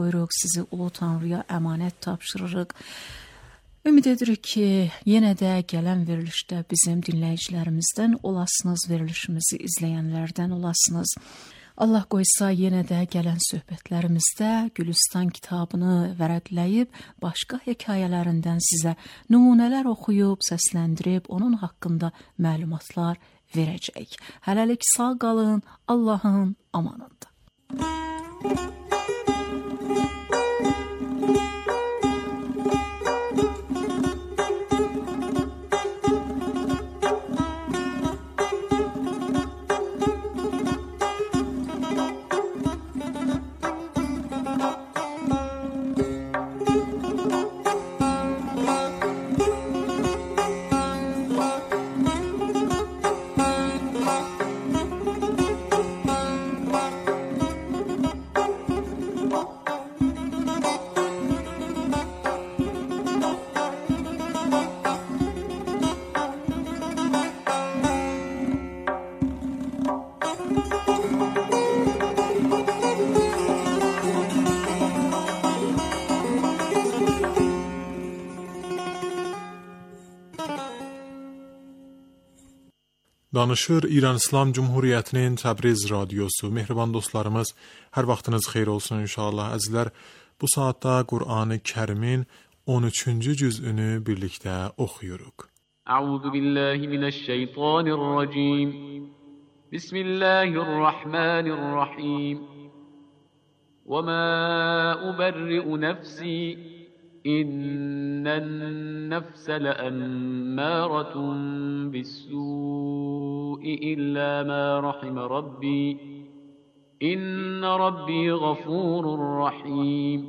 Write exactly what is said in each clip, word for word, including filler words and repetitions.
Buyuruq, sizi Ulu Tanrıya əmanət tapşırırıq. Ümid edirik ki, yenə də gələn verilişdə bizim dinləyicilərimizdən olasınız, verilişimizi izləyənlərdən olasınız. Allah qoysa, yenə də gələn söhbətlərimizdə Gülüstan kitabını vərəqləyib, başqa hekayələrindən sizə nümunələr oxuyub, səsləndirib, onun haqqında məlumatlar verəcək. Hələlik sağ qalın, Allahın amanında. Danışır İran İslam Cumhuriyyətinin Təbriz radiosu. Mehriban dostlarımız, hər vaxtınız xeyir olsun inşallah. Əzizlər, bu saatda Qur'an-ı Kərimin on üçüncü cüzünü birlikdə oxuyuruq. Əuzu billahi minəşşeytanirracim. Bismillahirrahmanirrahim. Və mə uberri'u nəfsi. İnnən nəfsə ləəmmərətun bis-su'i illə mə rahimə Rabbi. İnnə Rabbi ğafurur rahim.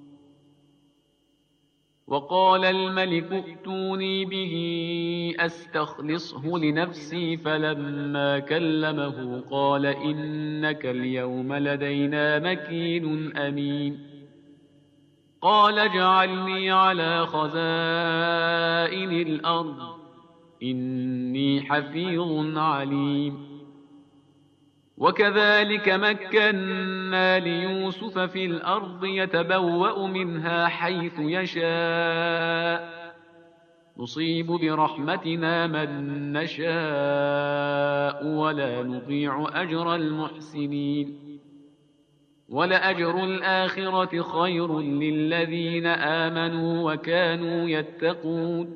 وقال الملك ائتوني به أستخلصه لنفسي فلما كلمه قال إنك اليوم لدينا مكين أمين قال اجعلني على خزائن الأرض إني حفيظ عليم وكذلك مكنا ليوسف في الأرض يتبوأ منها حيث يشاء نصيب برحمتنا من نشاء ولا نضيع أجر المحسنين ولأجر الآخرة خير للذين آمنوا وكانوا يتقون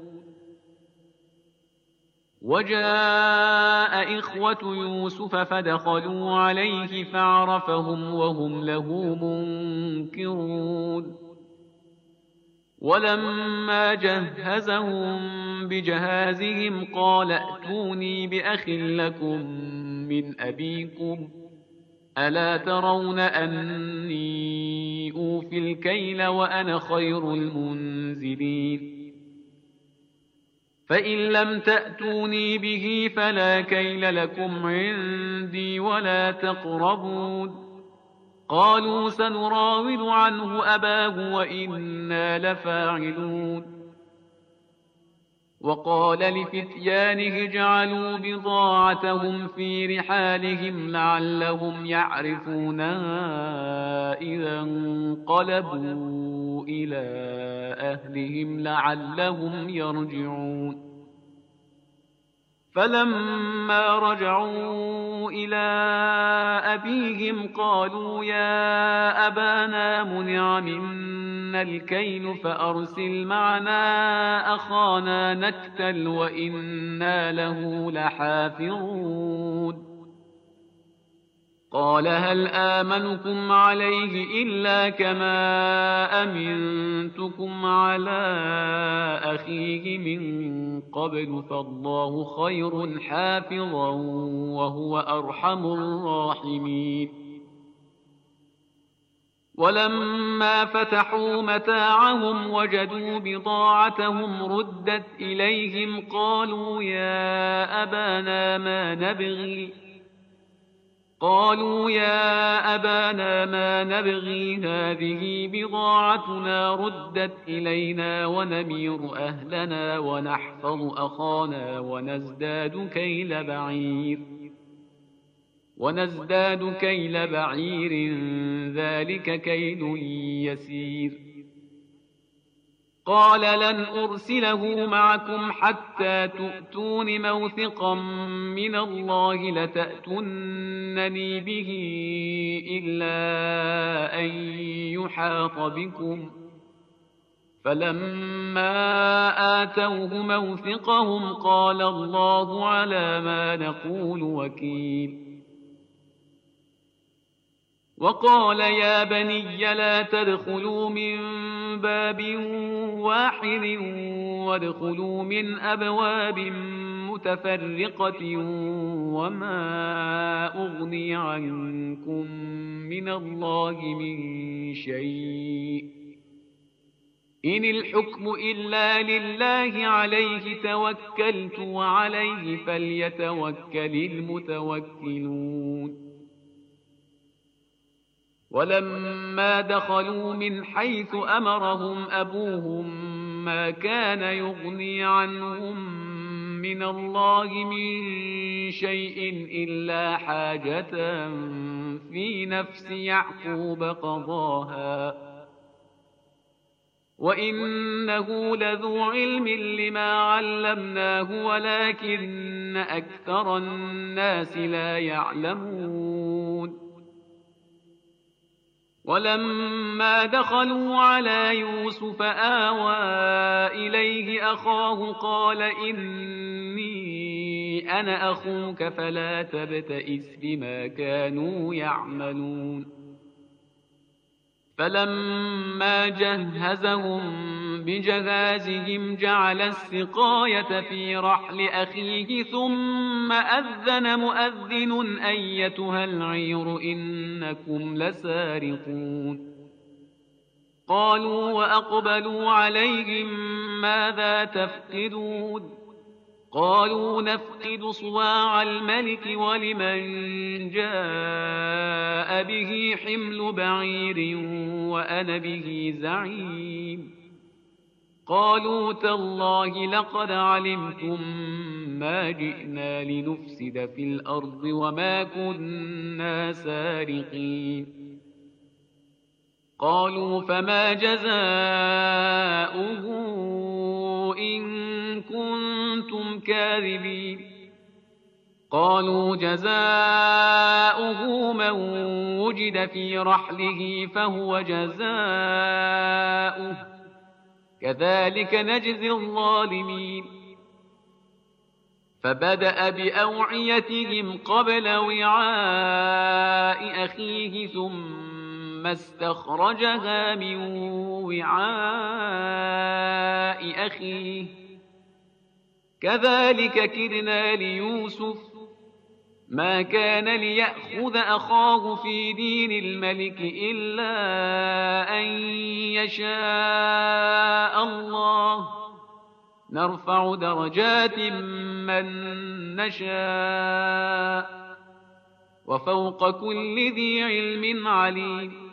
وجاء إخوة يوسف فدخلوا عليه فعرفهم وهم له منكرون ولما جهزهم بجهازهم قال ائتوني بأخ لكم من أبيكم ألا ترون أني أوفي الكيل وأنا خير المنزلين فإن لم تأتوني به فلا كيل لكم عندي ولا تقربون قالوا سنراود عنه أباه وإنا لفاعلون وقال لفتيانه اجعلوا بضاعتهم في رحالهم لعلهم يعرفونها إذا انقلبوا إلى أهلهم لعلهم يرجعون فلما رجعوا إلى أبيهم قالوا يا أبانا منع منا الكيل فأرسل معنا أخانا نكتل وإنا له لحافظون قال هل آمنكم عليه إلا كما أمنتكم على أخيه من قبل فالله خير حافظا وهو أرحم الراحمين ولما فتحوا متاعهم وجدوا بضاعتهم ردت إليهم قالوا يا أبانا ما نبغي قالوا يا أبانا ما نبغي هذه بضاعتنا ردت إلينا ونمير أهلنا ونحفظ أخانا ونزداد كيل بعير ونزداد كيل بعير ذلك كيل يسير قال لن أرسله معكم حتى تؤتون موثقا من الله لتأتونني به إلا أن يحاط بكم فلما آتوه موثقهم قال الله على ما نقول وكيل وقال يا بني لا تدخلوا من باب واحد وادخلوا من أبواب متفرقة وما أغني عنكم من الله من شيء إن الحكم إلا لله عليه توكلت وعليه فليتوكل المتوكلون ولما دخلوا من حيث أمرهم أبوهم ما كان يغني عنهم من الله من شيء إلا حاجة في نفس يعقوب قضاها وإنه لذو علم لما علمناه ولكن أكثر الناس لا يعلمون ولما دخلوا على يوسف آوى إليه أخاه قال إني أنا أخوك فلا تبتئس بما كانوا يعملون فلما جهزهم بجهازهم جعل السقاية في رحل أخيه ثم أذن مؤذن أيتها العير إنكم لسارقون قالوا وأقبلوا عليهم ماذا تفقدون قالوا نفقد صواع الملك ولمن جاء به حمل بعير وأنا به زعيم قالوا تالله لقد علمتم ما جئنا لنفسد في الأرض وما كنا سارقين قالوا فما جزاؤه إن كنتم كاذبين قالوا جزاؤه من وجد في رحله فهو جزاؤه كذلك نجزي الظالمين فبدأ بأوعيتهم قبل وعاء أخيه ثم استخرجها من وعاء أخيه كذلك كدنا ليوسف ما كان ليأخذ أخاه في دين الملك إلا أن يشاء الله نرفع درجات من نشاء وفوق كل ذي علم عليم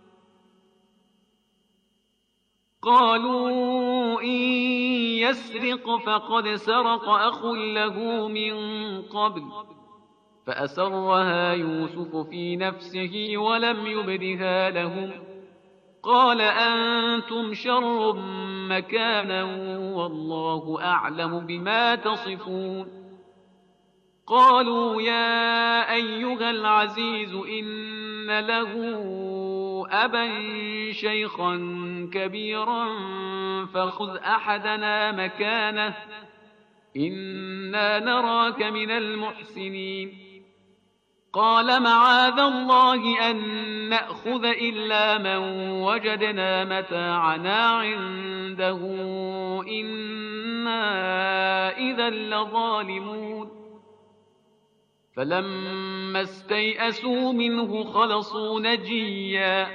قالوا إن يسرق فقد سرق أخ له من قبل فأسرها يوسف في نفسه ولم يبدها لهم قال أنتم شر مكانا والله أعلم بما تصفون قالوا يا أيها العزيز إن له أبا شيخا كبيرا فخذ أحدنا مكانه إنا نراك من المحسنين قال معاذ الله أن نأخذ إلا من وجدنا متاعنا عنده إنا إذا لظالمون فلما استيئسوا منه خلصوا نجيا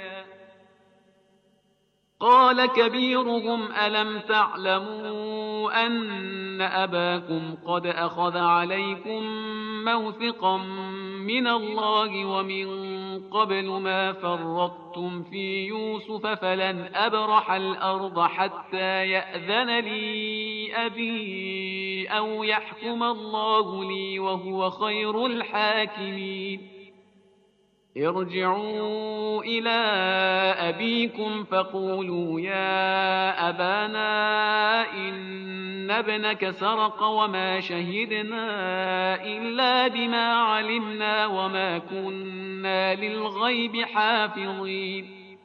قال كبيرهم ألم تعلموا أن أباكم قد أخذ عليكم موثقا من الله ومن قبل ما فرطتم في يوسف فلن أبرح الأرض حتى يأذن لي أبي أو يحكم الله لي وهو خير الحاكمين ارجعوا إلى أبيكم فقولوا يا أبانا إن ابنك سرق وما شهدنا إلا بما علمنا وما كنا للغيب حافظين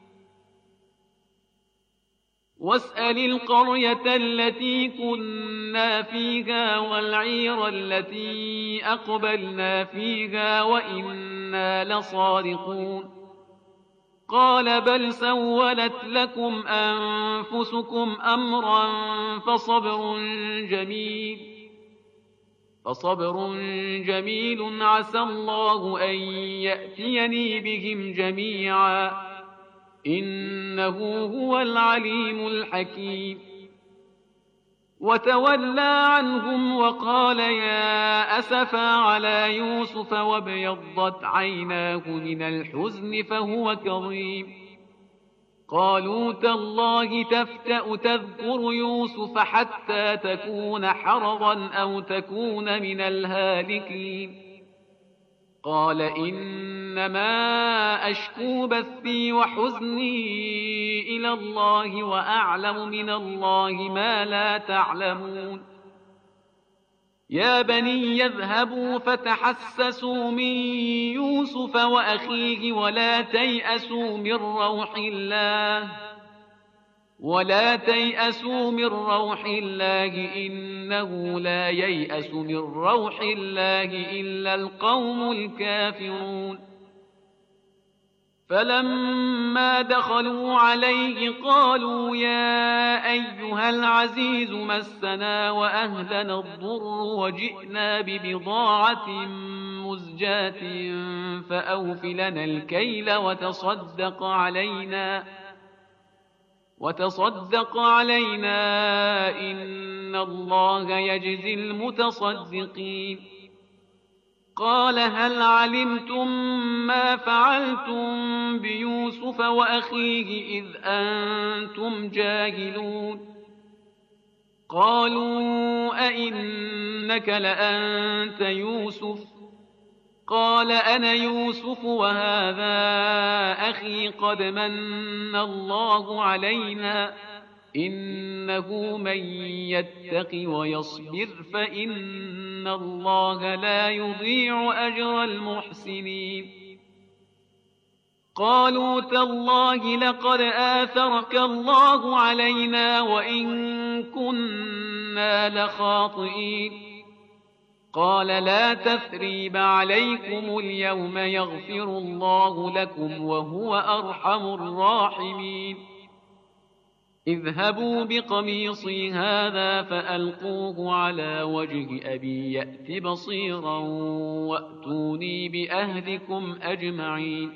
واسأل القرية التي كنا فيها والعير التي أقبلنا فيها وإنا لصادقون قال بل سولت لكم أنفسكم أمرا فصبر جميل فصبر جميل عسى الله أن يأتيني بهم جميعا إنه هو العليم الحكيم وتولى عنهم وقال يا أسفا على يوسف وابيضت عيناه من الحزن فهو كظيم قالوا تالله تفتأ تذكر يوسف حتى تكون حرضا أو تكون من الهالكين قال إنما أشكو بثي وحزني إلى الله وأعلم من الله ما لا تعلمون يا بني يذهبوا فتحسسوا من يوسف وأخيه ولا تيأسوا من روح الله ولا تيأسوا من روح الله إنه لا ييأس من روح الله إلا القوم الكافرون فلما دخلوا عليه قالوا يا أيها العزيز مسنا وأهلنا الضر وجئنا ببضاعة مزجاة فأوف لنا الكيل وتصدق علينا وتصدق علينا إن الله يجزي المتصدقين قال هل علمتم ما فعلتم بيوسف وأخيه إذ أنتم جاهلون قالوا أئنك لأنت يوسف قال أنا يوسف وهذا أخي قد من الله علينا إنه من يتق ويصبر فإن الله لا يضيع أجر المحسنين قالوا تالله لقد آثرك الله علينا وإن كنا لخاطئين قال لا تثريب عليكم اليوم يغفر الله لكم وهو أرحم الراحمين اذهبوا بقميصي هذا فألقوه على وجه أبي يأت بصيرا وأتوني بأهلكم أجمعين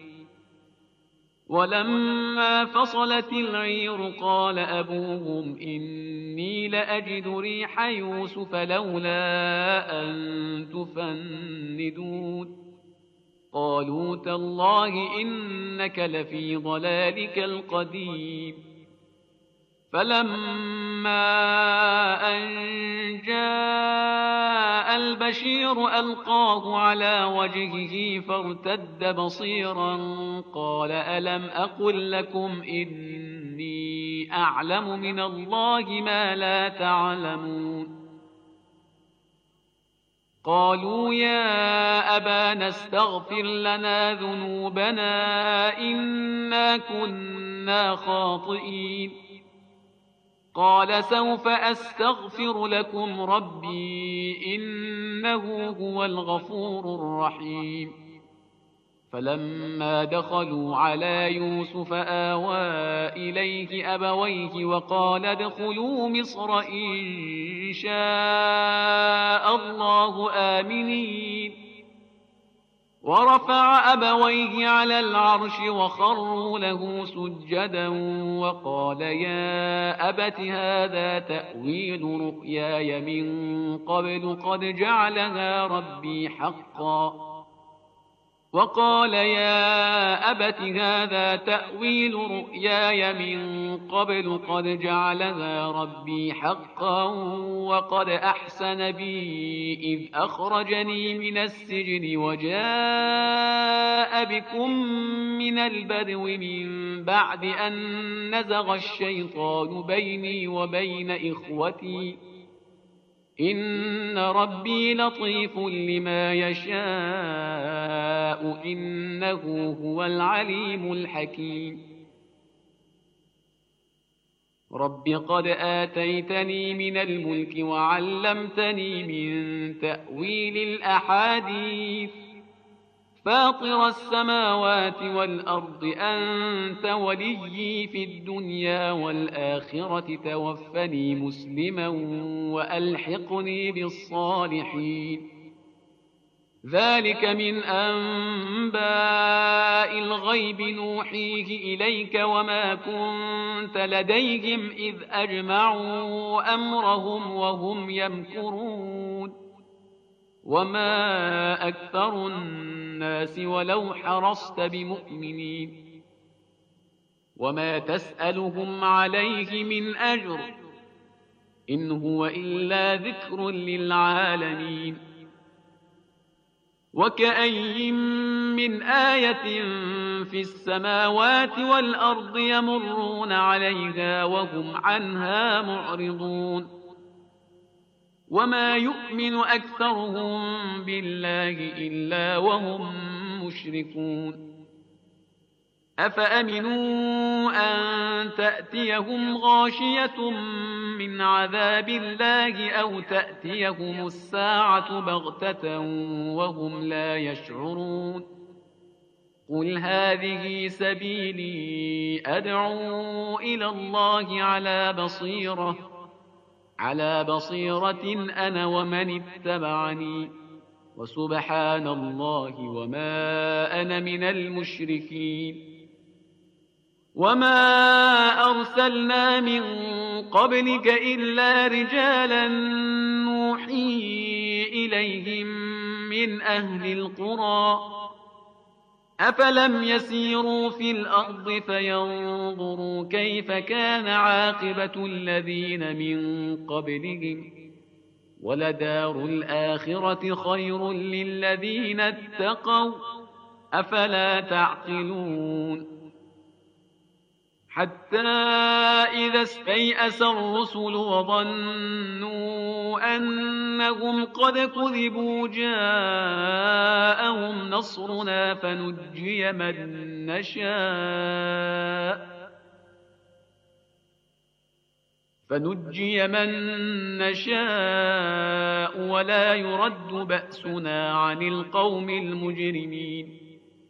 ولما فصلت العير قال أبوهم إني لأجد ريح يوسف لولا أن تفندون قالوا تالله إنك لفي ضلالك القديم فلما أن جاء البشير ألقاه على وجهه فارتد بصيرا قال ألم أقل لكم إني أعلم من الله ما لا تعلمون قالوا يا أبانا استغفر لنا ذنوبنا إنا كنا خاطئين قال سوف أستغفر لكم ربي إنه هو الغفور الرحيم فلما دخلوا على يوسف آوى إليه أبويه وقال ادخلوا مصر إن شاء الله آمنين ورفع أبويه على العرش وخروا له سجدا وقال يا أبت هذا تأويل رؤياي من قبل قد جعلها ربي حقا وقال يا أبت هذا تأويل رؤياي من قبل قد جعلها ربي حقا وقد أحسن بي إذ أخرجني من السجن وجاء بكم من البدو من بعد أن نزغ الشيطان بيني وبين إخوتي إن ربي لطيف لما يشاء إنه هو العليم الحكيم رب قد آتيتني من الملك وعلمتني من تأويل الأحاديث فاطر السماوات والأرض أنت وليي في الدنيا والآخرة توفني مسلما وألحقني بالصالحين ذلك من أنباء الغيب نوحيه إليك وما كنت لديهم إذ أجمعوا أمرهم وهم يمكرون وما أكثر الناس ولو حرصت بمؤمنين وما تسألهم عليه من أجر إن هو إلا ذكر للعالمين وكأي من آية في السماوات والأرض يمرون عليها وهم عنها معرضون وما يؤمن أكثرهم بالله إلا وهم مشركون أفأمنوا أن تأتيهم غاشية من عذاب الله أو تأتيهم الساعة بغتة وهم لا يشعرون قل هذه سبيلي أدعو إلى الله على بصيرة على بصيرة أنا ومن اتبعني وسبحان الله وما أنا من المشركين وما أرسلنا من قبلك إلا رجالا نوحي إليهم من أهل القرى أفلم يسيروا في الأرض فينظروا كيف كان عاقبة الذين من قبلهم ولدار الآخرة خير للذين اتقوا أفلا تعقلون حتى إذا استيأس الرسل وظنوا أنهم قد كذبوا جاءهم نصرنا فنجي من نشاء فنجي من نشاء ولا يرد بأسنا عن القوم المجرمين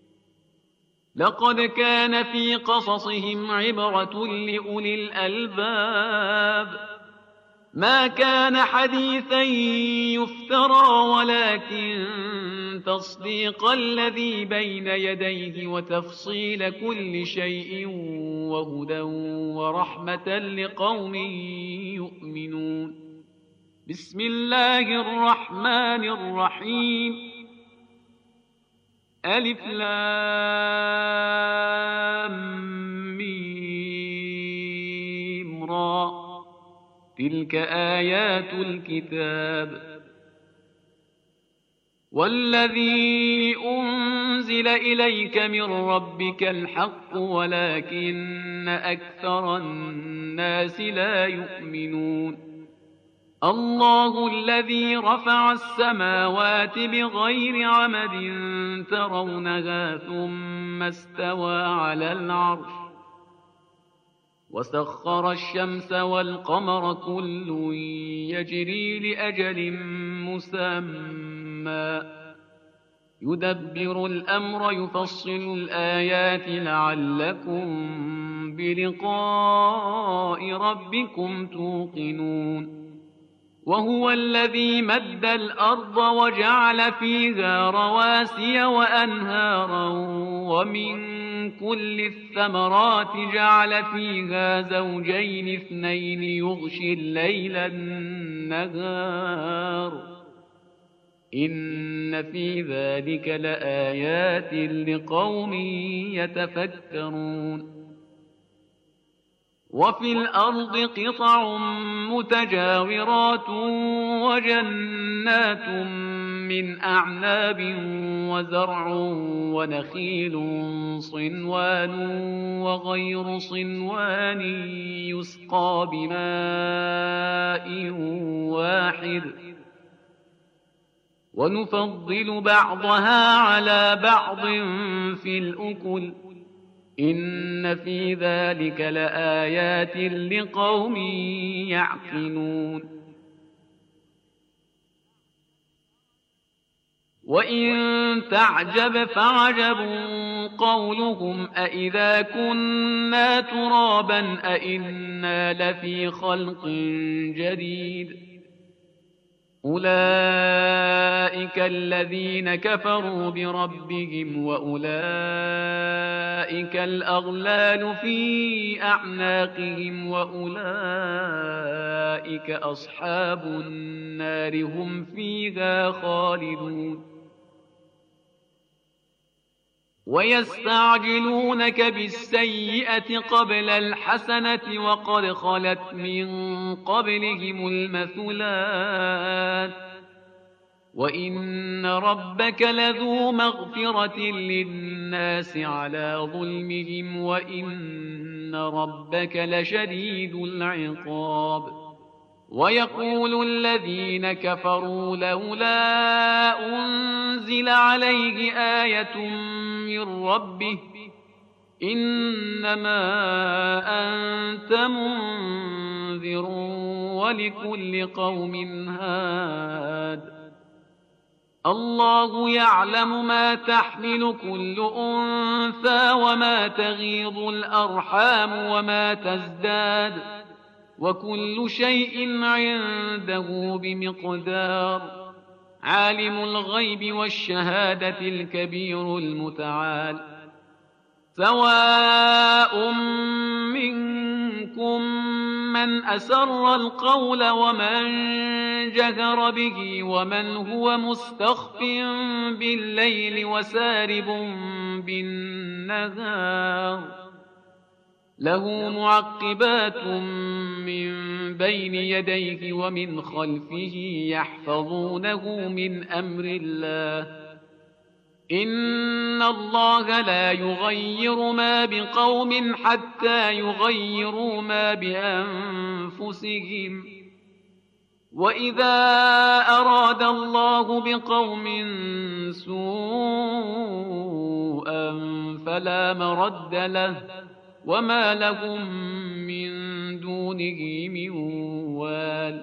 لقد كان في قصصهم عبرة لأولي الألباب ما كان حديثا يفترى ولكن تصديق الذي بين يديه وتفصيل كل شيء وهدى ورحمة لقوم يؤمنون بسم الله الرحمن الرحيم ألف لام ميم را تلك آيات الكتاب والذي أنزل إليك من ربك الحق ولكن أكثر الناس لا يؤمنون الله الذي رفع السماوات بغير عمد ترونها ثم استوى على العرش وسخر الشمس والقمر كل يجري لأجل مسمى يدبر الأمر يفصل الآيات لعلكم بلقاء ربكم توقنون وهو الذي مد الأرض وجعل فيها رواسي وأنهارا ومن كل الثمرات جعل فيها زوجين اثنين يغشي الليل النهار إن في ذلك لآيات لقوم يتفكرون وفي الأرض قطع متجاورات وجنات من أعناب وزرع ونخيل صنوان وغير صنوان يسقى بماء واحد ونفضل بعضها على بعض في الأكل إن في ذلك لآيات لقوم يعقلون وإن تعجب فعجب قولهم أإذا كنا ترابا أإنا لفي خلق جديد أولئك الذين كفروا بربهم وأولئك الأغلال في أعناقهم وأولئك أصحاب النار هم فيها خالدون ويستعجلونك بالسيئة قبل الحسنة وقد خلت من قبلهم المثلات وإن ربك لذو مغفرة للناس على ظلمهم وإن ربك لشديد العقاب ويقول الذين كفروا لولا أنزل عليه آية من ربه إنما أنت منذر ولكل قوم هاد الله يعلم ما تحمل كل أنثى وما تغيض الأرحام وما تزداد وكل شيء عنده بمقدار عالم الغيب والشهادة الكبير المتعال سواء منكم من أسر القول ومن جهر به ومن هو مستخف بالليل وسارب بالنهار له معقبات من بين يديه ومن خلفه يحفظونه من أمر الله إن الله لا يغير ما بقوم حتى يغيروا ما بأنفسهم وإذا أراد الله بقوم سوءا فلا مرد له وما لهم من دونه من وال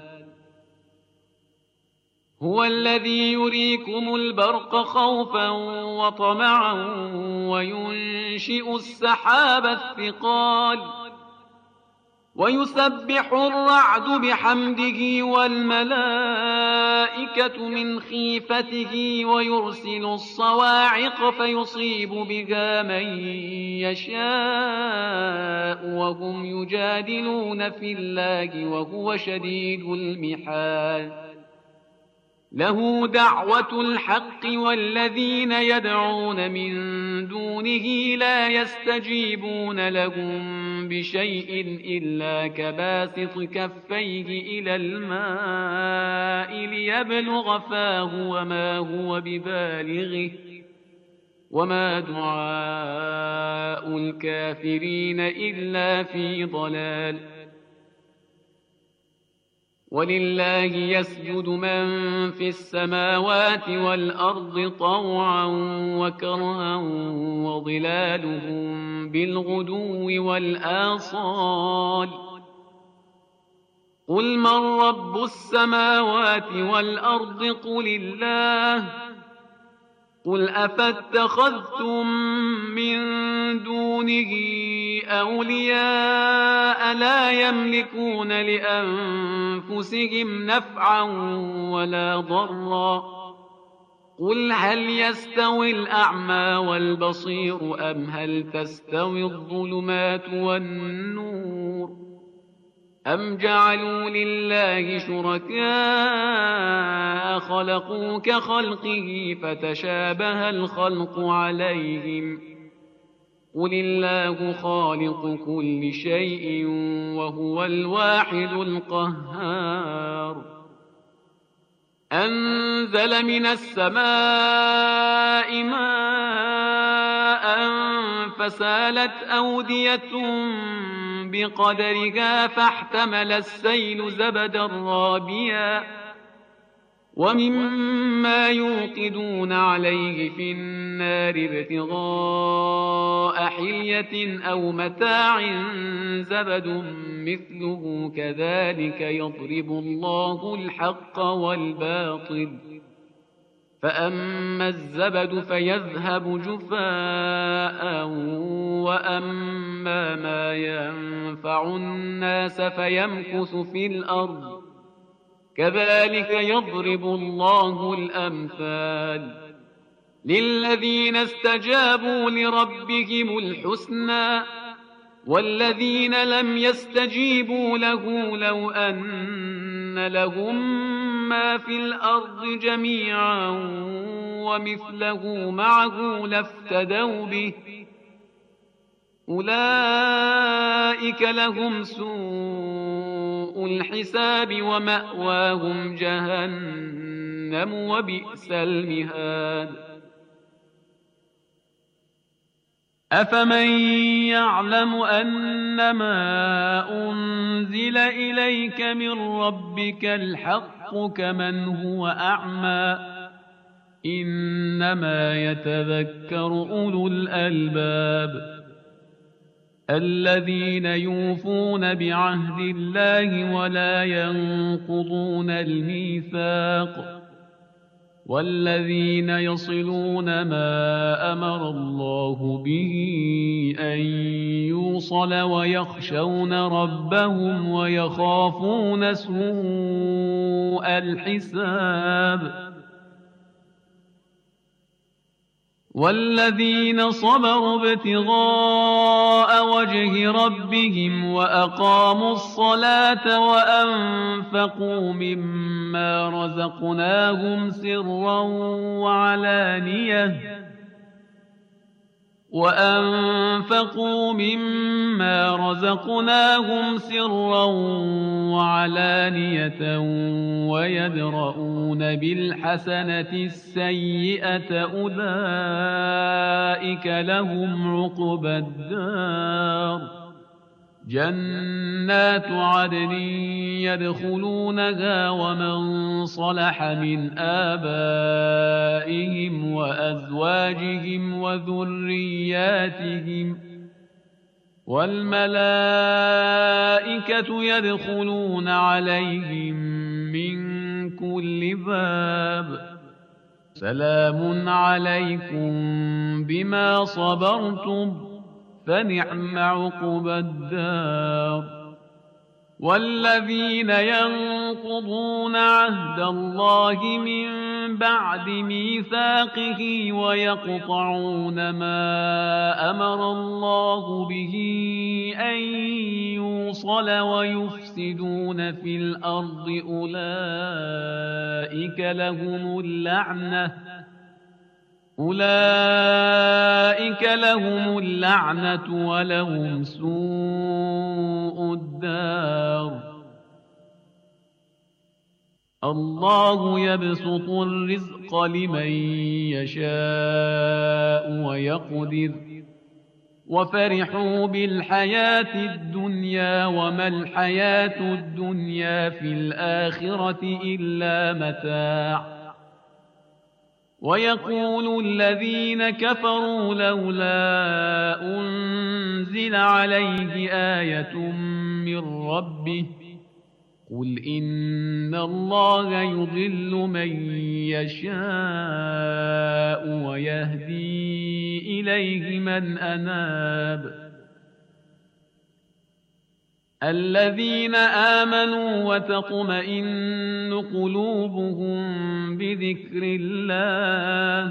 هو الذي يريكم البرق خوفا وطمعا وينشئ السحاب الثقال ويسبح الرعد بحمده والملائكة من خيفته ويرسل الصواعق فيصيب بها من يشاء وهم يجادلون في الله وهو شديد المحال له دعوة الحق والذين يدعون من دونه لا يستجيبون لهم بشيء إلا كباسط كفيه إلى الماء ليبلغ فاه وما هو ببالغه وما دعاء الكافرين إلا في ضلال ولله يسجد من في السماوات والأرض طوعا وكرها وظلالهم بالغدو والآصال قل من رب السماوات والأرض قل الله قل أفاتخذتم من دونه أولياء لا يملكون لأنفسهم نفعا ولا ضرا قل هل يستوي الأعمى والبصير أم هل تستوي الظلمات والنور أم جعلوا لله شركاء خلقوا كخلقه فتشابه الخلق عليهم قل الله خالق كل شيء وهو الواحد القهار أنزل من السماء ماء فسالت أودية بقدرها فاحتمل السيل زبدا رابيا ومما يوقدون عليه في النار ابتغاء حلية أو متاع زبد مثله كذلك يضرب الله الحق والباطل فأما الزبد فيذهب جفاء وأما ما ينفع الناس فيمكث في الأرض كذلك يضرب الله الأمثال للذين استجابوا لربهم الحسنى والذين لم يستجيبوا له لو أن لهم ما في الأرض جميعا ومثله معه لافتدوا به أولئك لهم سوء الحساب ومأواهم جهنم وبئس المهاد أفمن يعلم أنما أنزل إليك من ربك الحق كمن هو أعمى إنما يتذكر أولو الألباب الذين يوفون بعهد الله ولا ينقضون الميثاق والذين يصلون ما أمر الله به أن يوصل ويخشون ربهم ويخافون سوء الحساب والذين صبروا ابتغاء وجه ربهم وأقاموا الصلاة وأنفقوا مما رزقناهم سرا وعلانية وأنفقوا مما رزقناهم سرا وعلانية ويدرؤون بالحسنة السيئة أولئك لهم عقبى الدار جنات عدن يدخلونها ومن صلح من آبائهم وأزواجهم وذرياتهم والملائكة يدخلون عليهم من كل باب سلام عليكم بما صبرتم فنعم عقبى الدار والذين ينقضون عهد الله من بعد ميثاقه ويقطعون ما أمر الله به أن يوصل ويفسدون في الأرض أولئك لهم اللعنة أولئك لهم اللعنة ولهم سوء الدار الله يبسط الرزق لمن يشاء ويقدر وفرحوا بالحياة الدنيا وما الحياة الدنيا في الآخرة إلا متاع ويقول الذين كفروا لولا أنزل عليه آية من ربه قل إن الله يضل من يشاء ويهدي إليه من أناب الذين آمنوا وتطمئن قلوبهم بذكر الله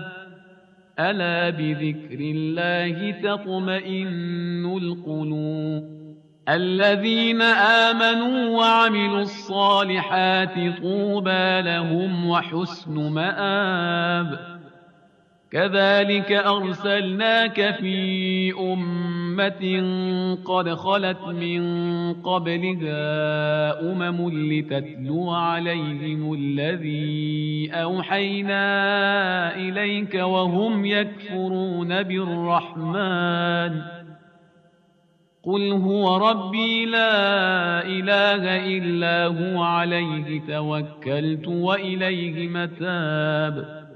ألا بذكر الله تطمئن القلوب الذين آمنوا وعملوا الصالحات طوبى لهم وحسن مآب. كذلك أرسلناك في أمة قد خلت من قبلها أمم لتتلو عليهم الذي أوحينا إليك وهم يكفرون بالرحمن. قل هو ربي لا إله إلا هو عليه توكلت وإليه متاب.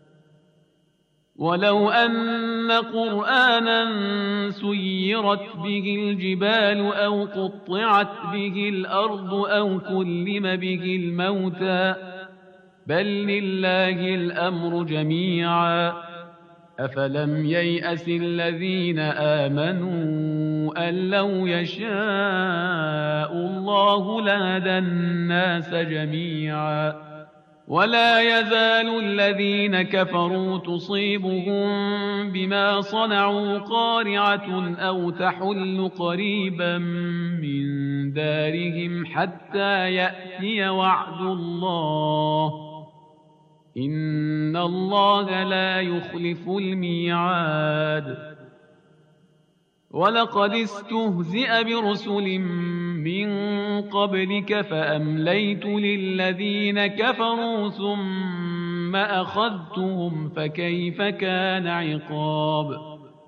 ولو أن قرآنا سيرت به الجبال أو قطعت به الأرض أو كلم به الموتى بل لله الأمر جميعا أفلم ييأس الذين آمنوا أن لو يشاء الله لهدى الناس جميعا. ولا يزال الذين كفروا تصيبهم بما صنعوا قارعة أو تحل قريبا من دارهم حتى يأتي وعد الله إن الله لا يخلف الميعاد. ولقد استهزئ برسل من قبلك فأمليت للذين كفروا ثم أخذتهم فكيف كان عقاب.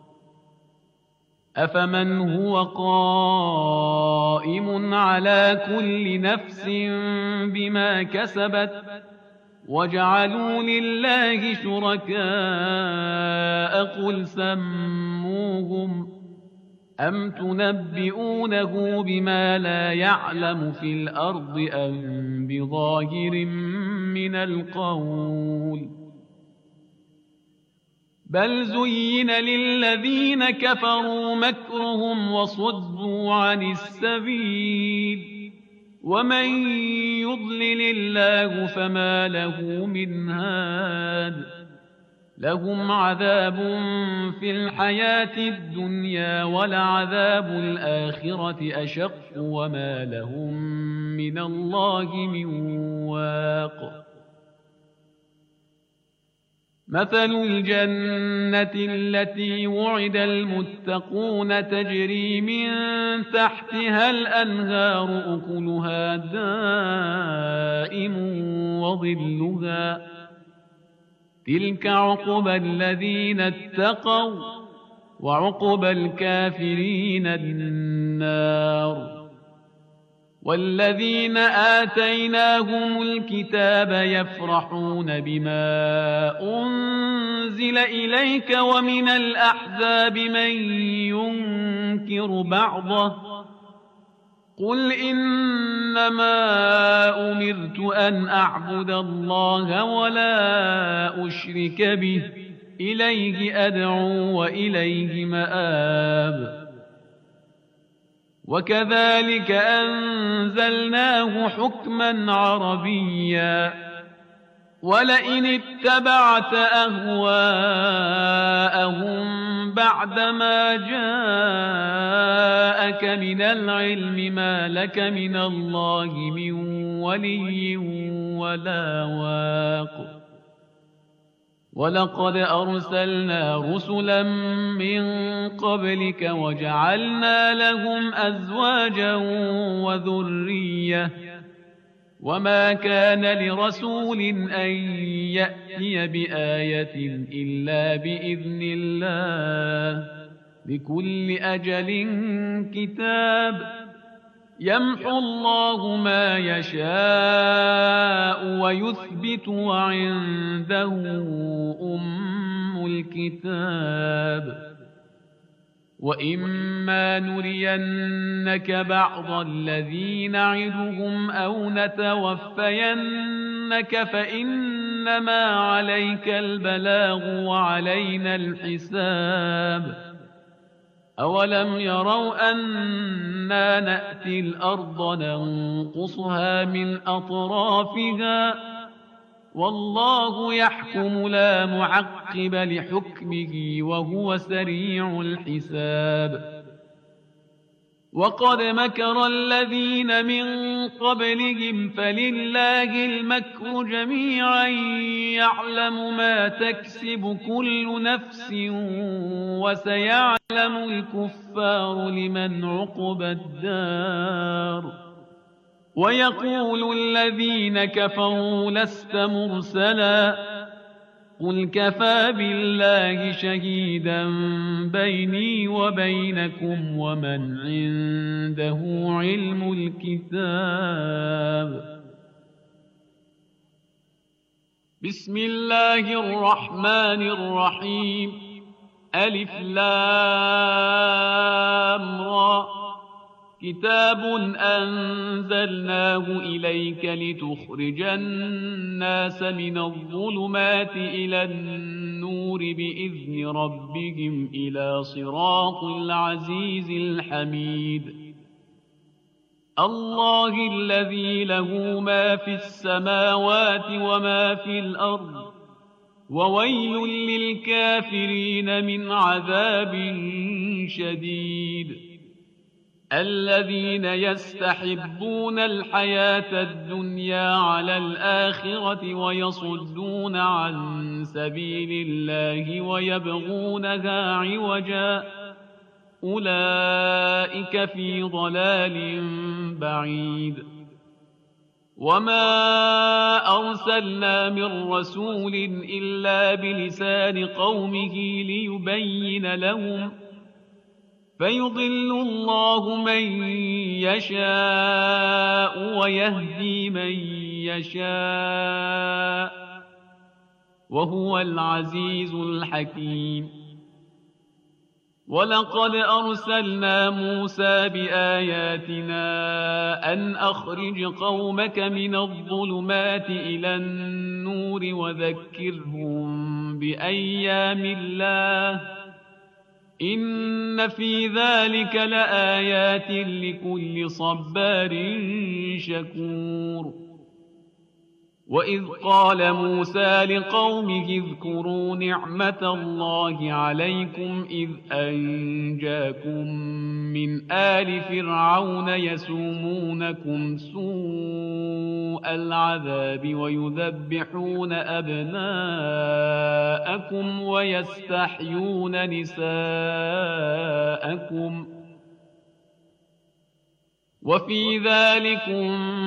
أفمن هو قائم على كل نفس بما كسبت وجعلوا لله شركاء قل سموهم أم تنبئونه بما لا يعلم في الأرض أم بظاهر من القول بل زين للذين كفروا مكرهم وصدوا عن السبيل ومن يضلل الله فما له من هاد. لهم عذاب في الحياة الدنيا ولعذاب الآخرة أشق وما لهم من الله من واق. مثل الجنة التي وعد المتقون تجري من تحتها الأنهار أكلها دائم وظلها تلك عقبى الذين اتقوا وعقبى الكافرين النار. والذين آتيناهم الكتاب يفرحون بما أنزل إليك ومن الأحزاب من ينكر بعضه قل إنما أمرت أن أعبد الله ولا أشرك به إليه أدعو وإليه مآب. وكذلك أنزلناه حكما عربيا ولئن اتبعت أهواءهم بعدما جاءك من العلم ما لك من الله من ولي ولا واق. ولقد أرسلنا رسلا من قبلك وجعلنا لهم أزواجا وذرية وما كان لرسول أن يأتي بآية إلا بإذن الله لكل أجل كتاب يمحو الله ما يشاء ويثبت وعنده أم الكتاب. وإما نرينك بعض الذي نعدهم أو نتوفينك فإنما عليك البلاغ وعلينا الحساب. أولم يروا أنا نأتي الأرض ننقصها من أطرافها والله يحكم لا معقب لحكمه وهو سريع الحساب. وقد مكر الذين من قبلهم فلله المكر جميعا يعلم ما تكسب كل نفس وسيعلم الكفار لمن عقبى الدار ويقول الذين كفروا لست مرسلا قل كفى بالله شهيدا بيني وبينكم ومن عنده علم الكتاب. بسم الله الرحمن الرحيم. ألف لام را كتاب أنزلناه إليك لتخرج الناس من الظلمات إلى النور بإذن ربهم إلى صراط العزيز الحميد. الله الذي له ما في السماوات وما في الأرض وويل للكافرين من عذاب شديد. الذين يستحبون الحياة الدنيا على الآخرة ويصدون عن سبيل الله ويبغونها عوجا أولئك في ضلال بعيد. وما أرسلنا من رسول إلا بلسان قومه ليبين لهم فيضل الله من يشاء ويهدي من يشاء وهو العزيز الحكيم. ولقد أرسلنا موسى بآياتنا أن أخرج قومك من الظلمات إلى النور وذكرهم بأيام الله إن في ذلك لآيات لكل صبار شكور. وإذ قال موسى لقومه اذكروا نعمة الله عليكم إذ أنجاكم من آل فرعون يسومونكم سوء العذاب ويذبحون أبناءكم ويستحيون نساءكم وفي ذلكم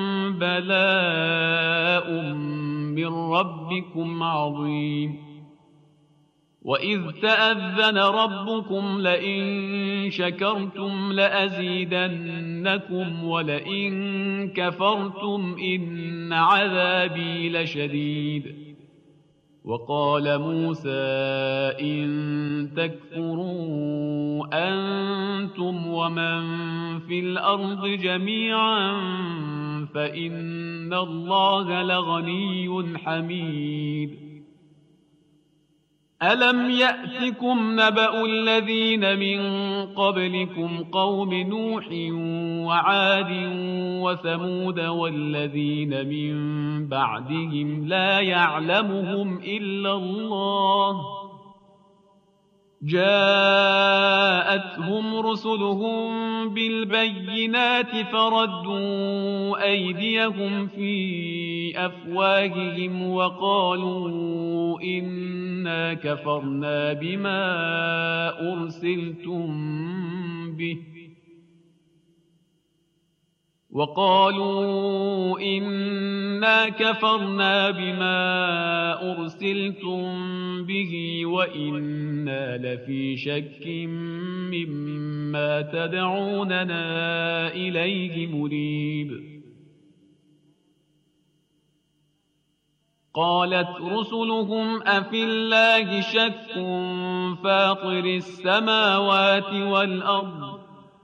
بلاء من ربكم عظيم. وإذ تأذن ربكم لئن شكرتم لأزيدنكم ولئن كفرتم إن عذابي لشديد. وقال موسى إن تكفروا أنتم ومن في الأرض جميعا فإن الله لغني حميد. ألم يأتكم نبأ الذين من قبلكم قوم نوح وعاد وثمود والذين من بعدهم لا يعلمهم إلا الله جاءتهم رسلهم بالبينات فردوا أيديهم في أفواههم وقالوا إنا كفرنا بما أرسلتم به وقالوا إنا كفرنا بما أرسلتم به وإنا لفي شك مما تدعوننا إليه مريب. قالت رسلهم أفي الله شك فاطر السماوات والأرض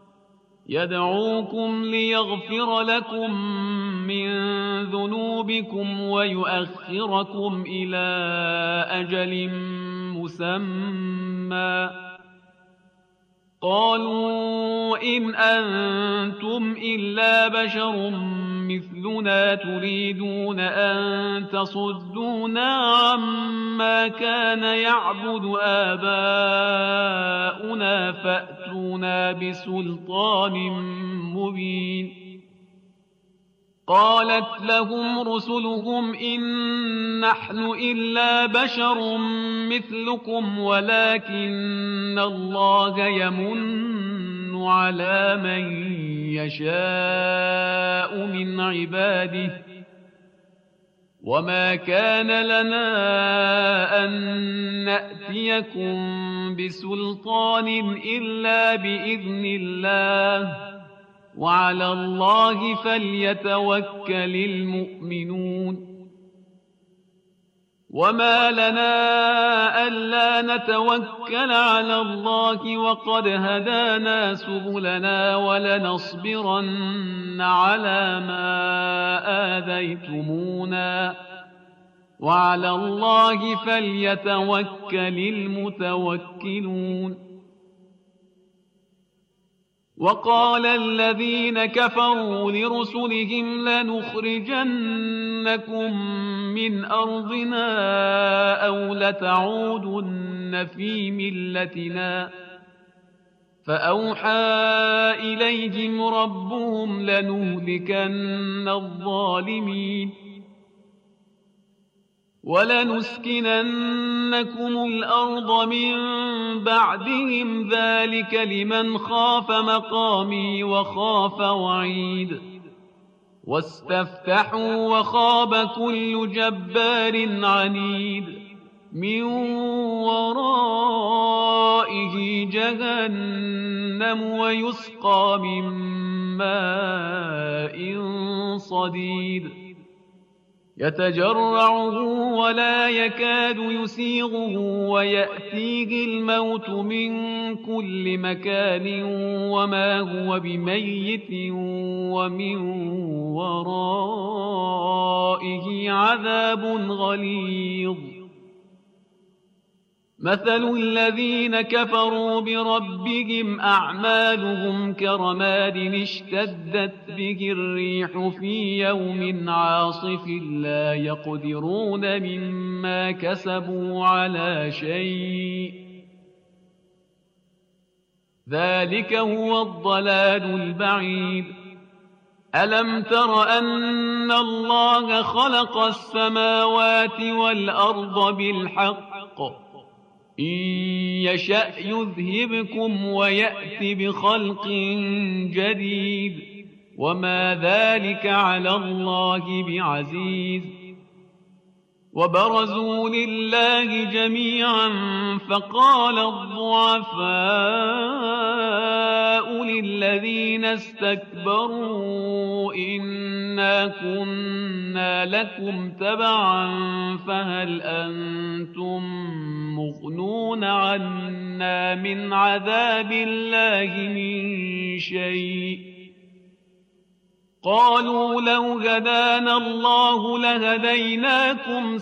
يدعوكم ليغفر لكم من ذنوبكم ويؤخركم إلى أجل مسمى قالوا إن أنتم إلا بشر مثلنا تريدون أن تصدونا عما كان يعبد آباؤنا فأتونا بسلطان مبين. قالت لهم رسلهم إن نحن إلا بشر مثلكم ولكن الله يمن على من يشاء من عباده وما كان لنا أن نأتيكم بسلطان إلا بإذن الله وعلى الله فليتوكل المؤمنون. وما لنا ألا نتوكل على الله وقد هدانا سبلنا ولنصبرن على ما آذيتمونا وعلى الله فليتوكل المتوكلون. وقال الذين كفروا لرسلهم لنخرجنكم من أرضنا أو لتعودن في ملتنا فأوحى إليهم ربهم لنهلكن الظالمين ولنسكننكم الأرض من بعدهم ذلك لمن خاف مقامي وخاف وعيد. واستفتحوا وخاب كل جبار عنيد من ورائه جهنم ويسقى من ماء صديد يتجرعه ولا يكاد يسيغه ويأتيه الموت من كل مكان وما هو بميت ومن ورائه عذاب غليظ. مثل الذين كفروا بربهم أعمالهم كرماد اشتدت به الريح في يوم عاصف لا يقدرون مما كسبوا على شيء ذلك هو الضلال البعيد. ألم تر أن الله خلق السماوات والأرض بالحق إن يشأ يذهبكم ويأتي بخلق جديد وما ذلك على الله بعزيز. وبرزوا لله جميعا فقال الضعفاء للذين استكبروا إنا كنا لكم تبعا فهل أنتم مغنون عنا من عذاب الله من شيء قالوا لو هدانا الله لهديناكم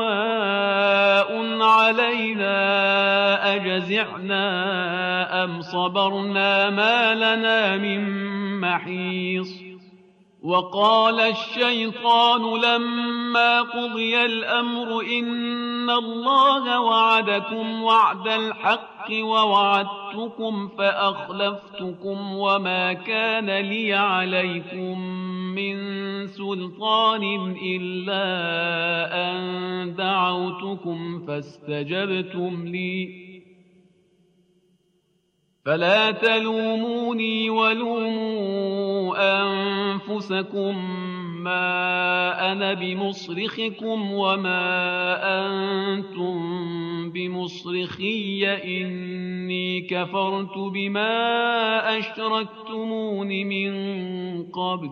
سواء علينا أجزعنا أم صبرنا ما لنا من محيص. وقال الشيطان لما قضي الأمر إن الله وعدكم وعد الحق ووعدتكم فأخلفتكم وما كان لي عليكم من سلطان إلا أن دعوتكم فاستجبتم لي فلا تلوموني ولوموا أنفسكم ما أنا بمصرخكم وما أنتم بمصرخي إني كفرت بما أشركتمون من قبل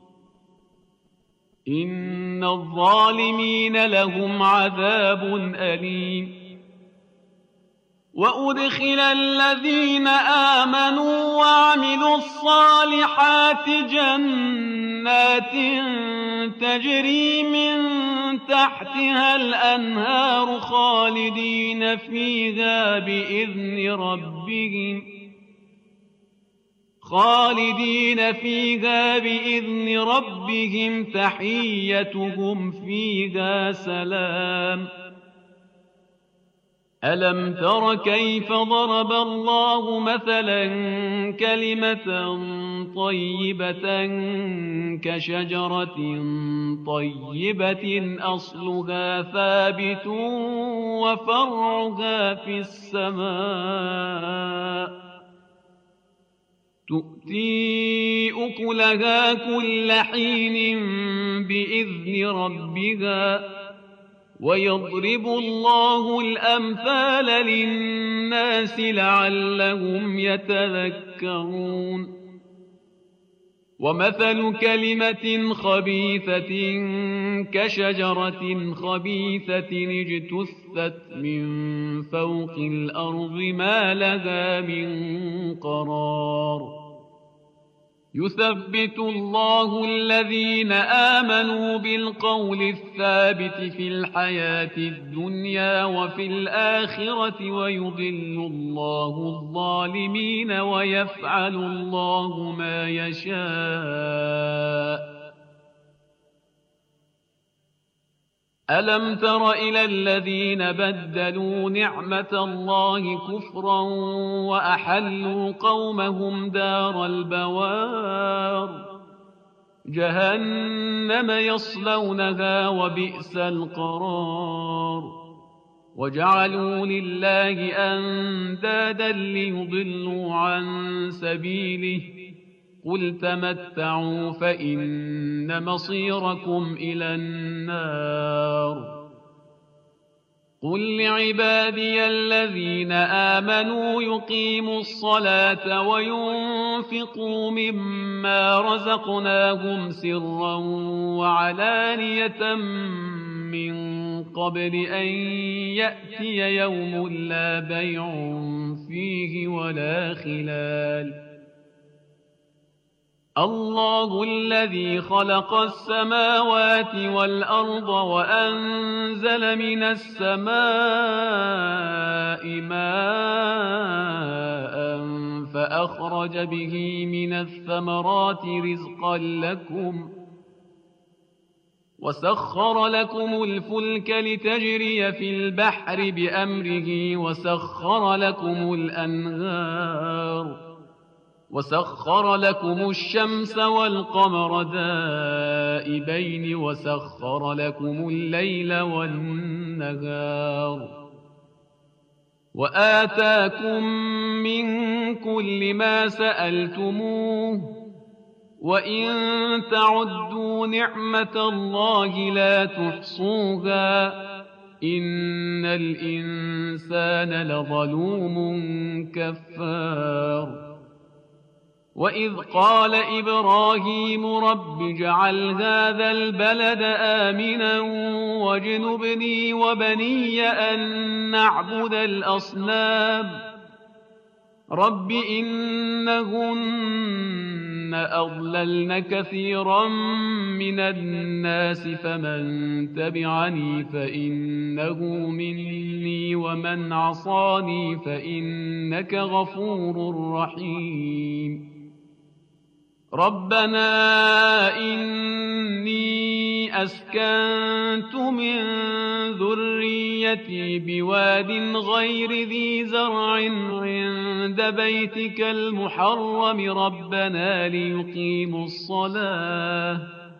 إن الظالمين لهم عذاب أليم. وأدخل الذين آمنوا وعملوا الصالحات جنات تجري من تحتها الأنهار خالدين فيها بإذن ربهم خالدين فيها بإذن ربهم تحيتهم فيها سلام. ألم تر كيف ضرب الله مثلا كلمة طيبة كشجرة طيبة أصلها ثابت وفرعها في السماء تؤتي أكلها كل حين بإذن ربها ويضرب الله الأمثال للناس لعلهم يتذكرون. ومثل كلمة خبيثة كشجرة خبيثة اجتثت من فوق الأرض ما لها من قرار. يثبت الله الذين آمنوا بالقول الثابت في الحياة الدنيا وفي الآخرة ويضل الله الظالمين ويفعل الله ما يشاء. ألم تر إلى الذين بدلوا نعمة الله كفرا وأحلوا قومهم دار البوار جهنم يصلونها وبئس القرار. وجعلوا لله أندادا ليضلوا عن سبيله قل تمتعوا فإن مصيركم إلى النار. قل لعبادي الذين آمنوا يقيموا الصلاة وينفقوا مما رزقناهم سرا وعلانية من قبل أن يأتي يوم لا بيع فيه ولا خلال. الله الذي خلق السماوات والأرض وأنزل من السماء ماء فأخرج به من الثمرات رزقا لكم وسخر لكم الفلك لتجري في البحر بأمره وسخر لكم الأنهار وسخر لكم الشمس والقمر دائبين وسخر لكم الليل والنهار وآتاكم من كل ما سألتموه وإن تعدوا نعمة الله لا تحصوها إن الإنسان لظلوم كفار. وإذ قال إبراهيم رب اجعل هذا البلد آمنا واجنبني وبني أن نعبد الأصنام رب إنهن أضللن كثيرا من الناس فمن تبعني فإنه مني ومن عصاني فإنك غفور رحيم. ربنا إني أسكنت من ذريتي بواد غير ذي زرع عند بيتك المحرم ربنا ليقيموا الصلاة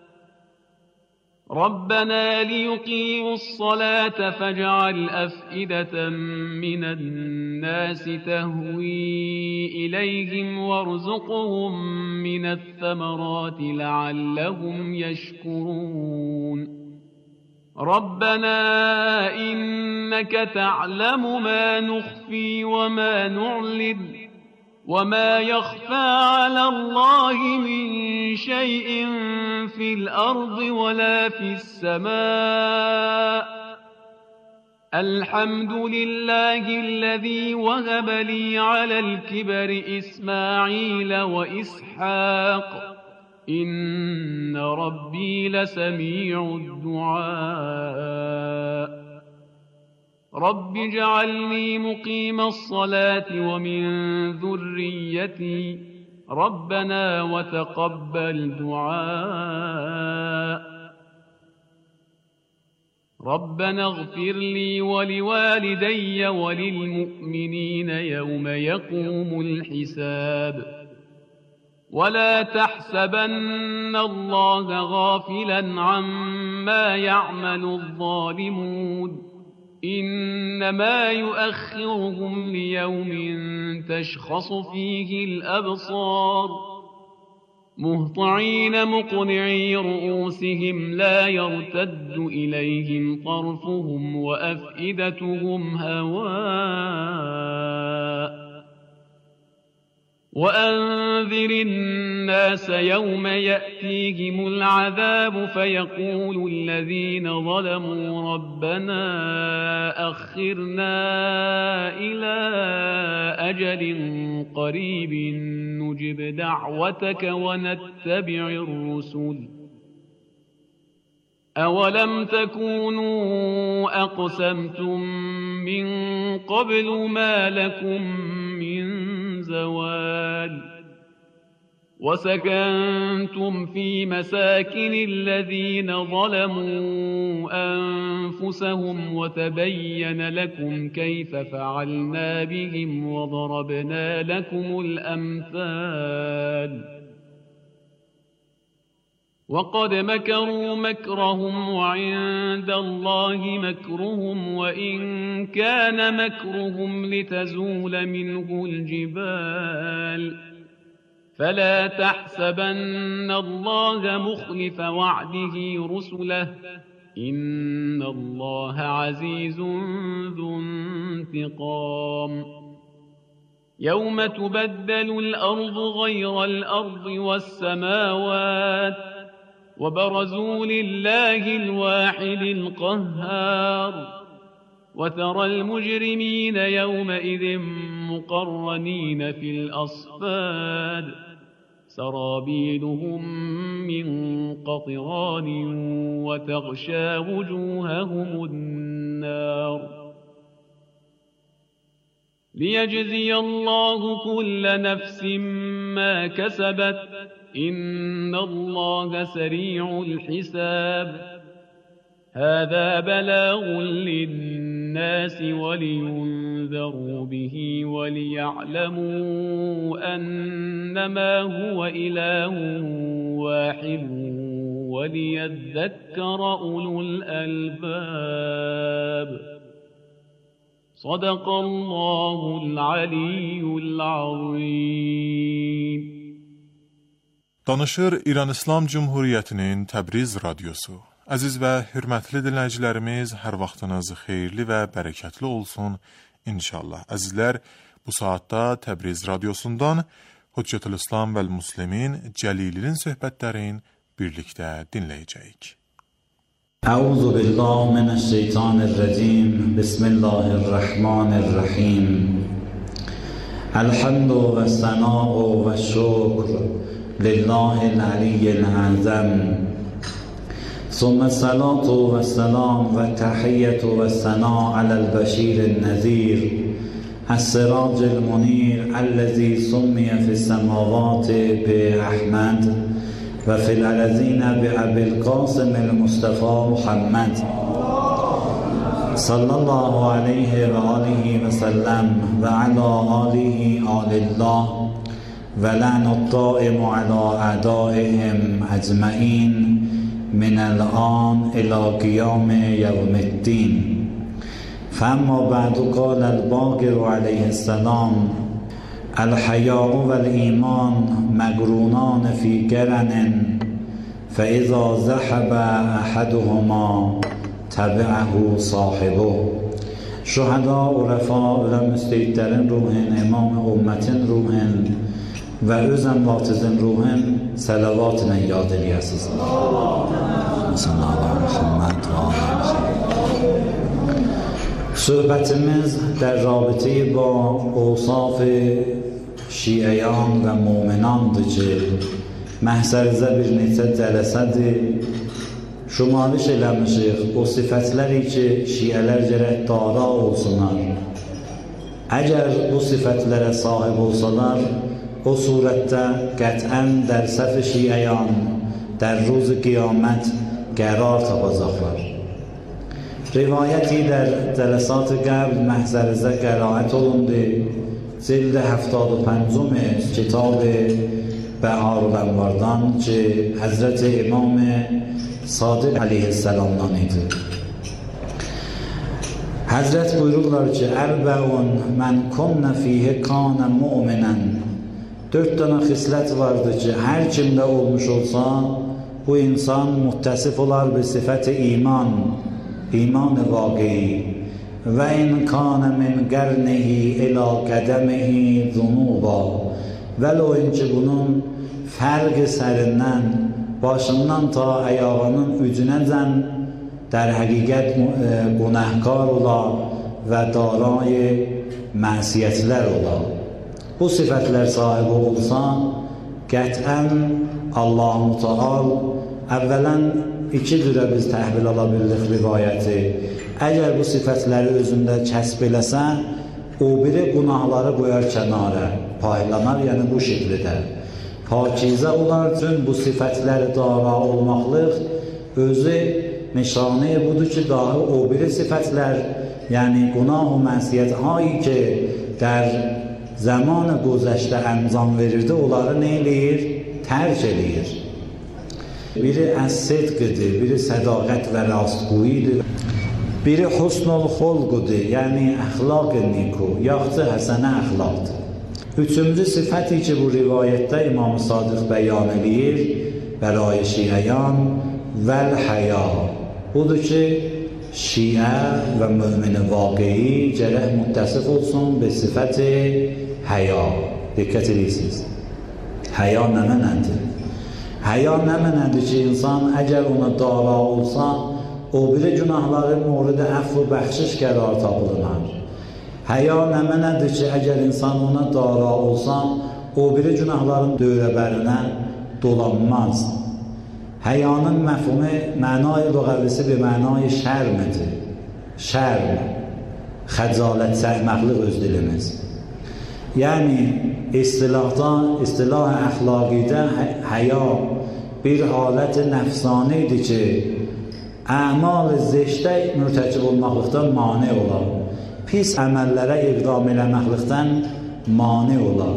ربنا ليقيموا الصلاة فاجعل أفئدة من الناس تهوي إليهم وارزقهم من الثمرات لعلهم يشكرون. ربنا إنك تعلم ما نخفي وما نعلن وما يخفى على الله من شيء في الأرض ولا في السماء. الحمد لله الذي وهب لي على الكبر إسماعيل وإسحاق إن ربي لسميع الدعاء. رب اجعلني مقيم الصلاة ومن ذريتي ربنا وتقبل دعاء ربنا اغفر لي ولوالدي وللمؤمنين يوم يقوم الحساب ولا تحسبن الله غافلا عما يعمل الظالمون إنما يؤخرهم ليوم تشخص فيه الأبصار مهطعين مقنعي رؤوسهم لا يرتد إليهم طرفهم وأفئدتهم هواء وأنذر الناس يوم يأتيهم العذاب فيقول الذين ظلموا ربنا أخرنا إلى أجل قريب نجب دعوتك ونتبع الرسل أولم تكونوا أقسمتم من قبل ما لكم من زوال وسكنتم في مساكن الذين ظلموا أنفسهم وتبين لكم كيف فعلنا بهم وضربنا لكم الأمثال وقد مكروا مكرهم وعند الله مكرهم وإن كان مكرهم لتزول منه الجبال فلا تحسبن الله مخلف وعده رسله إن الله عزيز ذو انتقام يوم تبدل الأرض غير الأرض والسماوات وبرزوا لله الواحد القهار وترى المجرمين يومئذ مقرنين في الأصفاد سرابيلهم من قطران وتغشى وجوههم النار ليجزي الله كل نفس ما كسبت إن الله سريع الحساب هذا بلاغ للناس ولينذروا به وليعلموا أنما هو إله واحد وليذكر أولو الألباب صدق الله العلي العظيم. Danışır İran İslam Cumhuriyyətinin Təbriz radiosu. Əziz və hörmətli dinləyicilərimiz, hər vaxtınız xeyirli və bərəkətli olsun inşallah. Əzizlər, bu saatda Təbriz radiosundan Hüccətül İslam vəl Müslimin Cəlilinin söhbətlərini birlikdə dinləyəcəyik. Əuzu billahi minəşşeytanirracim. Bismillahirrahmanirrahim. Elhamdü və səna'u və şükr lillahil aliyyil azam. ثم الصلاة والسلام والتحية والثناء على البشير النذير السراج المنير الذي سمي في السماوات بأحمد وفي الأرضين بأبي القاسم المصطفى محمد صلى الله عليه وآله وسلم وعلى آله آل الله ولعن الدائم على أعدائهم أجمعين من الآن إلى قيام يوم الدين. فأما بعد قال الباقر عليه السلام الحياء والإيمان مقرونان في قرن فإذا ذهب أحدهما تبعه صاحبه. شهدا و رفا و müstehitlerin ruhin, imam ümmetin ruhin ve özem vatizin ruhin salavatla yad eliyəsiz. Söhbətimiz در رابطه با اوصاف şiəyan və muminandır ki, məhsərizə bir neçə cələsədir. Şumaliş eləmişik o sifətləri ki, şiələr gərək dara olsunlar. Əgər bu sifətlərə sahib olsalar, o surətdə qət'ən در صف şiəyan در روز قیامت قرار tapacaqlar. Rivayəti در جلسات قبل محضرزه قرائت olundu. Cild هفتاد و پنجم کتاب بهار الانوارdan ki Hazreti İmam Sadiq aleyhisselamdan idi. Hazret buyururlar ki Erbeun men kunne fihi kana mu'minen. Dört tane xislet vardı ki her kimde olmuş olsa bu insan muttasif olar bir sıfat-ı iman, iman-ı vaki. Ve in kana min qarnihi ila qadamihi zunuba. Vəl ki bunun fərqi sərindən, başından ta ayağının ücünəcən در həqiqət günahkar ola və daray məsiyətlər ola. Bu sifətlər sahibi olsa, qət'ən Allah-u Teal əvvələn iki cürə biz təhvil ala bildik rivayəti. Əgər bu sifətləri özündə kəsb eləsə, o biri günahları qoyar kənara, paylanar, yəni bu şəkildə. Pakizə olar üçün bu sifətləri dara olmaqlıq özü nişanə budur ki, dahi o biri sifətlər, yəni günah və məsiyyət hایی ki, در zaman gözəşdə əmzam verirdi, onları nə eləyir? Tərk eləyir. Biri əs-sidqdir, biri sədaqət və rastgoyidir. Biri husnul xulqudur, yəni əxlaq-ı niku, yaxşı həsənə əxlaqdır. Üçüncü sifəti ki, bu rivayətdə İmam Sadiq bəyan eləyir, bəray şiəyan vəl-həya. Budur ki, şiə və mümin-i vaqiyi gərək muttasif olsun bir sifəti həya. Diqqət edirsiniz. Həya nə mənədir? Həya nə mənədir ki, insan əgər ona dara olsa, o biri günahları moridə əff və bəxşiş qərar tapılır. Həya nə mənədir ki, əgər insan ona dara olsa, o biri günahların dövrəbərinə dolanmaz. Həyanın məfhumu, mənay lüğəvisi bir mənay şərmidir. Şərm, xəcalət, səhməklik öz dilimiz. Yəni, istilahda, istilah əxlaqidə həya bir halət nəfsanidir ki, əmal zeşdə mürtəkib olmaqlıqdan mane olar. Pis əməllərə iqdam eləməklikdən mane olar.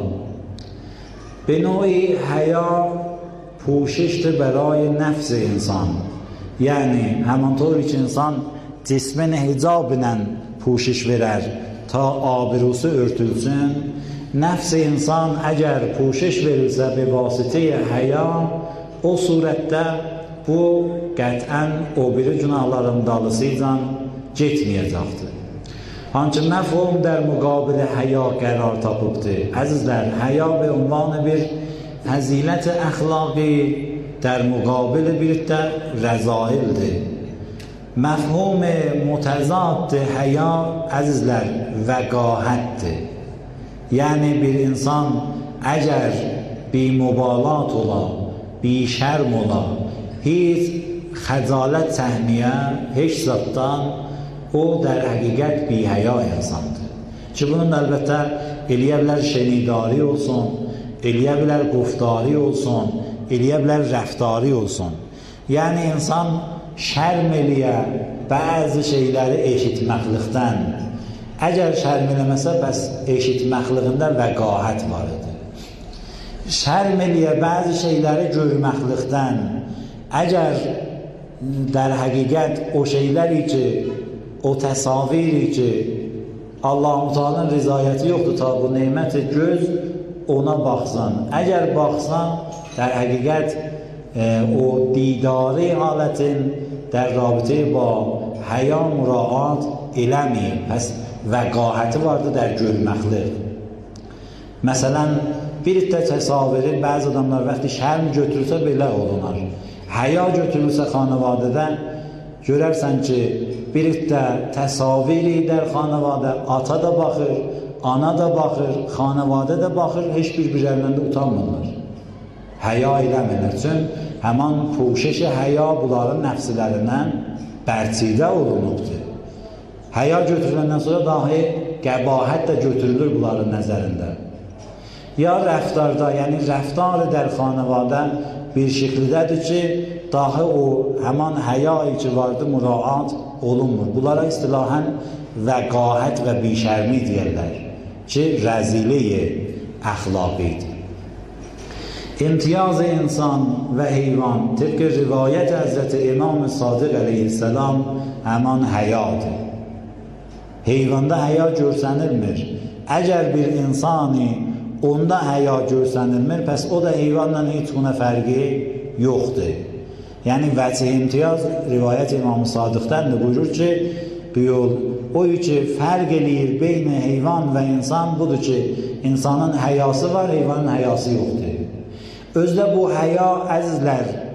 به نوعی حیا پوششت برای نفس انسان، یعنی همانطوری که انسان جسمن حجابنن پوشش verer تا آبروsu örtülsün، nefs insan eğer پوشش verirse به واسطه حیا، o surette bu qət'ən o biri günahların dalısıyla getməyəcəkdir. Ancaq məfhum در مقابل حیا قرار tapıbdır. Əzizlər, həya به عنوان bir fəzilət əxlaqi در مقابل bir də rəzaildir. Məfhum mutəzad həya, əzizlər, vəqahətdir. Yəni bir insan əgər bimubalat ola, bişərm ola, heç xəcalət səhmiyə, heç zatdan o در həqiqət bihəya insandır. Ki bunun əlbəttə eləyə bilər şenidari olsun, eləyə bilər guftari olsun, eləyə bilər rəftari olsun. Yəni insan şərm eləyə bəzi şeyləri eşitməklikdən, əgər şərm eləməsə, bəs eşitməkliğində vəqahət var idi. Şərm eləyə bəzi şeyləri görməklikdən, əgər در həqiqət o şeyləri ki, o təsaviri ki, Allah-u Teala'nın rizayəti yoxdur ta bu neymət-i göz ona baxsan. Əgər baxsan, در həqiqət e, o didari halətin در رابطه با həya müraat eləməyib. Pəs vəqahəti vardı در görməklik. Məsələn, bir də təsaviri bəzi adamlar vaxtı şərm götürürsə belə olunar. Həya götürürsə xanavadədə görərsən ki, bir də təsaviri در xanavadə ata da baxır, ana da baxır, xanavadə də baxır, heç bir-birlərindən də utanmırlar. Həya eləmirlər. Çünki həman puşeşi həya bunların nəfslərindən bərçidə olunubdur. Həya götürüləndən sonra dahi qəbahət də götürülür bunların nəzərində. ya rəftarda, yəni rəftar در xanəvadə bir şəkildədir ki, dahi o həman həyai ki vardı müraat olunmur. Bunlara istilahən vəqahət və bişərmi deyirlər ki, rəziliyi əxlaqidir. İmtiyaz insan və heyvan tıpkı rivayət Həzrəti İmam Sadiq əleyhisselam həman həyadır. Heyvanda həya görsənilmir. Əgər bir insani onda həya görsənilmir, pəs o da heyvanla heç buna fərqi yoxdur. Yəni vəcih imtiyaz rivayət İmam Sadiqdən də buyurur ki, buyur, o ki fərq eləyir beyn heyvan və insan budur ki, insanın həyası var, heyvanın həyası yoxdur. Özdə bu həya əzizlər